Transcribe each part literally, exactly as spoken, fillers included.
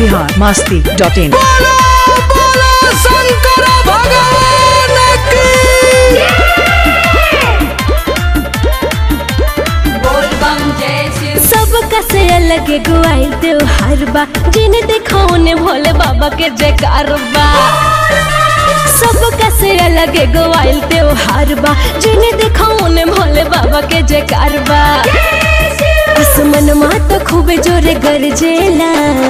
बिहार मस्ती dot in. Shankar Bhagwan की सबका से अलग गुआई त्योहार बा, जिन्हें देखो ने भोले बाबा के जयकार बा। सबका से अलग गुआई त्योहार बा, जिन्हें देखो ने भोले बाबा के जयकार बा। आसमान माँ तो खूब जोरे गरजेला,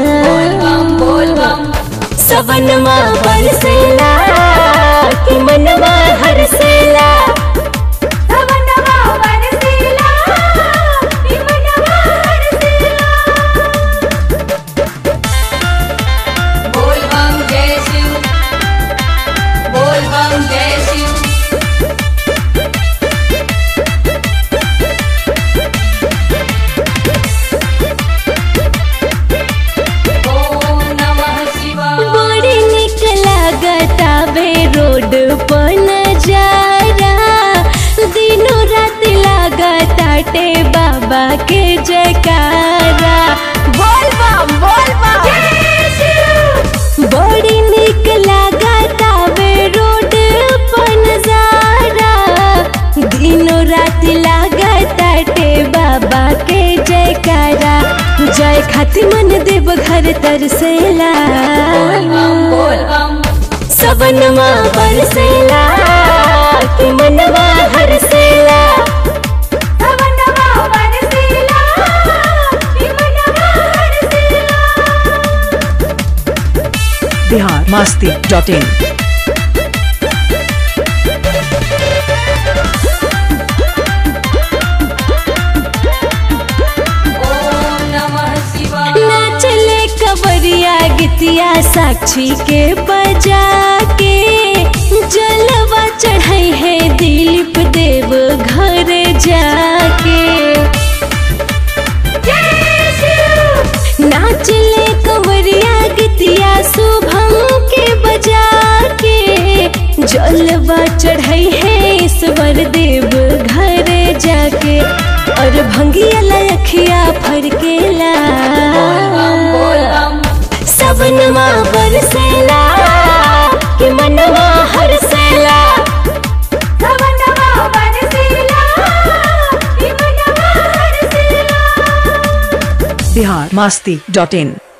सबन माँ बरसेला कि मनवा हरसेला। रोड पर नजारा दिनों रात लागताटे बाबा के जयकारा। बोल बम बोल बम बड़ी निक लागतावे रोड पर नजारा, दिनों रात लागताटे बाबा के जयकारा। जय खाती मन देव घर तरसेला, सबनमा बरसेला कि मनवा हरसेला। सबनमा बरसेला कि मनवा हरसेला। बिहार मस्ती डॉट इन। नाचले कवरिया गीतिया साक्षी के बजा के, जलवा चढ़ाई है दिलीप देव घर जाके। नाचले कवरिया गीतिया शुभम के बजा के, जलवा चढ़ाई है ईश्वर देव घर जाके। और भंगिया लखिया फरकेला, सबनमा बरसेला कि मनवा हरसेला। सबनमा बरसेला कि मनवा हरसेला। बिहार मस्ती डॉट इन।